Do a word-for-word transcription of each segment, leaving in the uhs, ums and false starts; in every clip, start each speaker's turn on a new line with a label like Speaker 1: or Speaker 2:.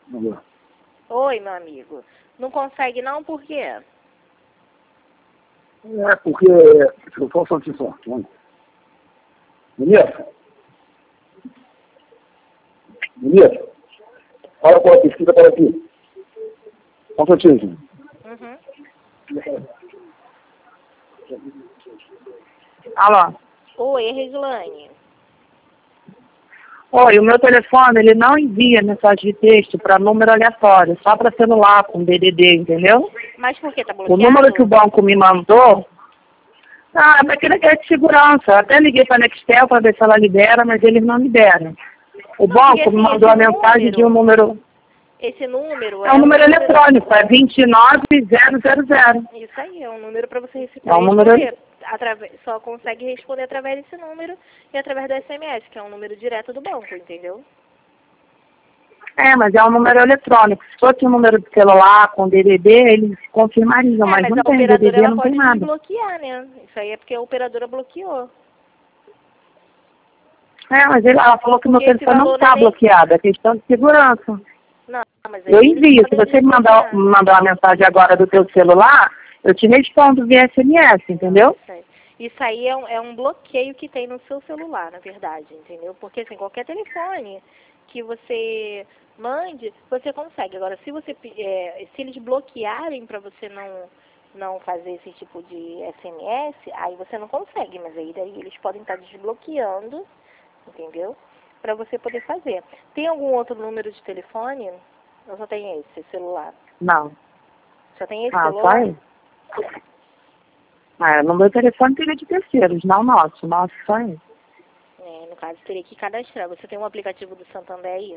Speaker 1: Alô.
Speaker 2: Oi, meu amigo. Não consegue não, por quê?
Speaker 1: É porque eu posso aqui só. Bonito? Bonito? Fala com a pesquisa para aqui. Só um pouquinho.
Speaker 2: Uhum.
Speaker 3: Alô?
Speaker 2: Oi, é Regiane.
Speaker 3: Oi, o meu telefone, ele não envia mensagem de texto para número aleatório, só para celular, com D D D, entendeu?
Speaker 2: Mas por que? Tá
Speaker 3: O
Speaker 2: bloqueado?
Speaker 3: número que o banco me mandou, ah, é daquele que é de segurança. Eu até liguei para a Nextel para ver se ela libera, mas eles não liberam. O
Speaker 2: Não,
Speaker 3: banco
Speaker 2: porque,
Speaker 3: me
Speaker 2: assim,
Speaker 3: mandou a
Speaker 2: esse
Speaker 3: mensagem de um
Speaker 2: número-
Speaker 3: número...
Speaker 2: Esse número
Speaker 3: É um
Speaker 2: um
Speaker 3: número eletrônico, é vinte e nove zero zero zero.
Speaker 2: Isso aí, é um número para você receber.
Speaker 3: É um número...
Speaker 2: Atrave... Só consegue responder através desse número e através do S M S, que é um número direto do banco, entendeu?
Speaker 3: É, mas é um número eletrônico. Se fosse um número de celular com D D D, eles confirmariam,
Speaker 2: É,
Speaker 3: mas,
Speaker 2: mas
Speaker 3: não
Speaker 2: a
Speaker 3: tem D D
Speaker 2: operadora
Speaker 3: D,
Speaker 2: ela
Speaker 3: não tem
Speaker 2: pode
Speaker 3: nada.
Speaker 2: desbloquear, né? Isso aí é porque a operadora bloqueou.
Speaker 3: É, mas ele, ela falou que o meu
Speaker 2: Porque esse
Speaker 3: telefone não
Speaker 2: valor
Speaker 3: está
Speaker 2: não é nem-
Speaker 3: bloqueado, é questão de segurança.
Speaker 2: Não, mas aí
Speaker 3: Eu
Speaker 2: eles
Speaker 3: envio. Se
Speaker 2: podem
Speaker 3: você me mandar,
Speaker 2: desbloquear.
Speaker 3: me mandar uma mensagem agora do teu celular, eu te respondo via S M S, entendeu?
Speaker 2: Isso aí, Isso aí é, um, é um bloqueio que tem no seu celular, na verdade, entendeu? Porque, assim, qualquer telefone que você mande, você consegue. Agora, se você pe- é, se eles bloquearem para você não, não fazer esse tipo de S M S, aí você não consegue, mas aí daí eles podem estar desbloqueando, entendeu? Para você poder fazer. Tem algum outro número de telefone? Eu só tenho esse celular.
Speaker 3: Não.
Speaker 2: Só tem esse
Speaker 3: Ah, só
Speaker 2: celular?
Speaker 3: aí. Ah, no meu telefone teria de terceiros, não nosso. Nosso só aí.
Speaker 2: É, no caso, teria que cadastrar. Você tem um aplicativo do Santander aí?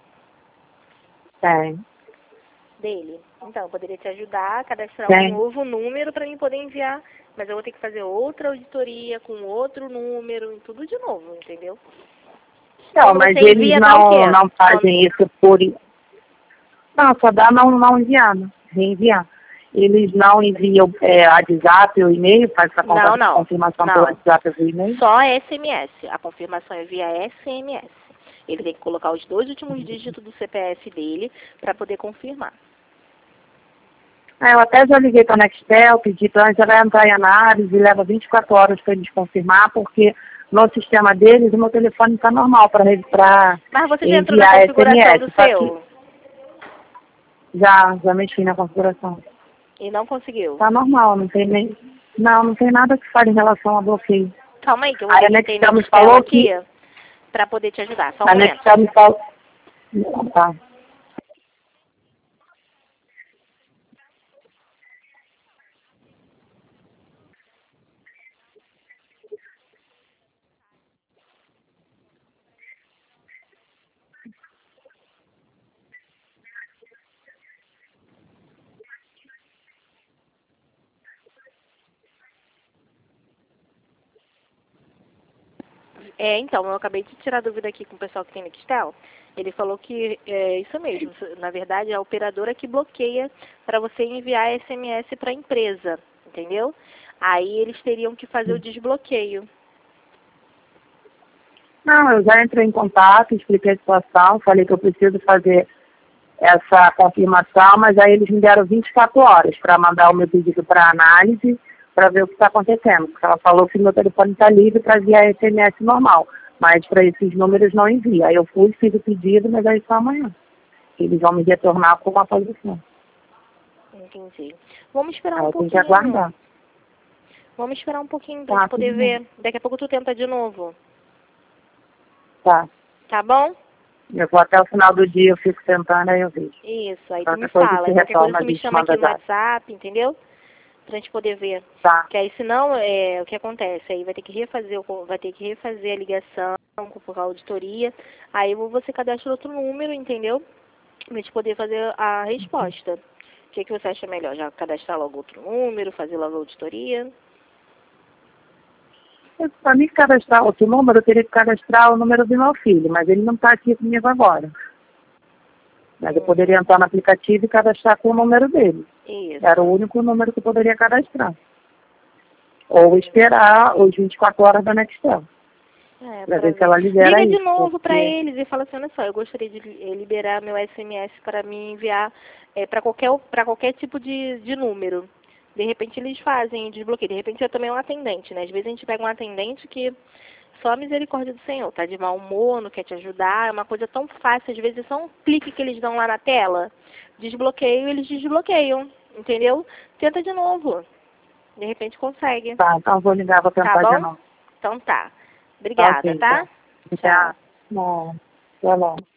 Speaker 3: Tem.
Speaker 2: Dele? Então, eu poderia te ajudar a cadastrar
Speaker 3: Tem.
Speaker 2: um novo número para mim poder enviar. Mas eu vou ter que fazer outra auditoria com outro número, tudo de novo, entendeu?
Speaker 3: Não,
Speaker 2: Quando
Speaker 3: mas
Speaker 2: você
Speaker 3: eles
Speaker 2: envia, dá o
Speaker 3: não,
Speaker 2: quê?
Speaker 3: não fazem isso por... Não, só dá não, não enviar, né? Reenviar. Eles não enviam é, WhatsApp ou e-mail, faz essa
Speaker 2: Não, não.
Speaker 3: confirmação
Speaker 2: Não.
Speaker 3: pelo WhatsApp ou e-mail?
Speaker 2: Só S M S. A confirmação é via S M S. Ele tem que colocar os dois últimos dígitos do C P F dele para poder confirmar.
Speaker 3: É, eu até já liguei para a Nextel, pedi para ela vai entrar em análise, leva vinte e quatro horas para eles confirmar, porque no sistema deles o meu telefone está normal para
Speaker 2: Mas você já entrou na
Speaker 3: enviar
Speaker 2: configuração
Speaker 3: S M S.
Speaker 2: do
Speaker 3: só
Speaker 2: seu?
Speaker 3: que já, já mexi na configuração.
Speaker 2: E não conseguiu?
Speaker 3: Está normal, não tem nem... Não, não tem nada que fale em relação a bloqueio.
Speaker 2: Calma aí, que eu vou
Speaker 3: Aí
Speaker 2: ver
Speaker 3: a
Speaker 2: se tem
Speaker 3: Nextel me
Speaker 2: Nextel
Speaker 3: falou
Speaker 2: aqui
Speaker 3: que...
Speaker 2: para poder te ajudar. Só um
Speaker 3: A
Speaker 2: momento.
Speaker 3: Nextel me falou... Tá.
Speaker 2: É, então, eu acabei de tirar dúvida aqui com o pessoal que tem Nextel. Ele falou que é isso mesmo. Na verdade, é a operadora que bloqueia para você enviar S M S para a empresa, entendeu? Aí eles teriam que fazer o desbloqueio.
Speaker 3: Não, eu já entrei em contato, expliquei a situação, falei que eu preciso fazer essa confirmação, mas aí eles me deram vinte e quatro horas para mandar o meu pedido para análise, para ver o que está acontecendo. Porque ela falou que meu telefone está livre para enviar S M S normal, mas para esses números não envia. Aí eu fui, fiz o pedido, mas aí só amanhã. Eles vão me retornar com uma posição.
Speaker 2: Entendi. Vamos esperar
Speaker 3: Aí
Speaker 2: um
Speaker 3: eu tenho que
Speaker 2: pouquinho.
Speaker 3: aguardar.
Speaker 2: Vamos esperar um pouquinho pra
Speaker 3: Tá,
Speaker 2: gente poder
Speaker 3: tudo
Speaker 2: ver.
Speaker 3: bem.
Speaker 2: Daqui a pouco tu tenta de novo.
Speaker 3: Tá.
Speaker 2: Tá bom?
Speaker 3: Eu vou até o final do dia, eu fico tentando, aí eu vejo.
Speaker 2: Isso, aí tu
Speaker 3: Qualquer
Speaker 2: me
Speaker 3: coisa
Speaker 2: fala.
Speaker 3: se
Speaker 2: Qualquer coisa
Speaker 3: retorna,
Speaker 2: tu
Speaker 3: a
Speaker 2: me
Speaker 3: gente
Speaker 2: chama
Speaker 3: manda
Speaker 2: aqui no
Speaker 3: zap.
Speaker 2: WhatsApp, entendeu? Pra gente poder ver.
Speaker 3: Tá.
Speaker 2: Que aí senão, é, o que acontece? Aí vai ter que refazer, o- vai ter que refazer a ligação por auditoria. Aí você cadastra outro número, entendeu? Pra gente poder fazer a resposta. O que, que você acha melhor? Já cadastrar logo outro número, fazer logo a auditoria?
Speaker 3: Para mim cadastrar outro número, eu teria que cadastrar o número do meu filho, mas ele não está aqui comigo agora. Mas eu poderia entrar no aplicativo e cadastrar com o número dele.
Speaker 2: Isso.
Speaker 3: Era o único número que eu poderia cadastrar. Ou esperar os vinte e quatro horas da Nextel.
Speaker 2: É,
Speaker 3: Pra
Speaker 2: pra
Speaker 3: ver se ela libera
Speaker 2: Liga
Speaker 3: isso.
Speaker 2: de novo
Speaker 3: porque-
Speaker 2: para eles e fala assim, olha só, eu gostaria de li- eh, liberar meu S M S para me enviar é, para qualquer, para qualquer tipo de, de número. De repente eles fazem desbloqueio. De repente eu também é um atendente, né? Às vezes a gente pega um atendente que só a misericórdia do Senhor, tá de mau humor, não quer te ajudar, é uma coisa tão fácil, às vezes é só um clique que eles dão lá na tela, desbloqueio, eles desbloqueiam, entendeu? Tenta de novo. De repente consegue.
Speaker 3: Tá, então vou ligar, vou tentar
Speaker 2: Tá
Speaker 3: de
Speaker 2: bom?
Speaker 3: novo.
Speaker 2: Então tá.
Speaker 3: Tá
Speaker 2: Obrigada,
Speaker 3: ok,
Speaker 2: tá?
Speaker 3: então.
Speaker 2: Tchau.
Speaker 3: Bom, tá bom.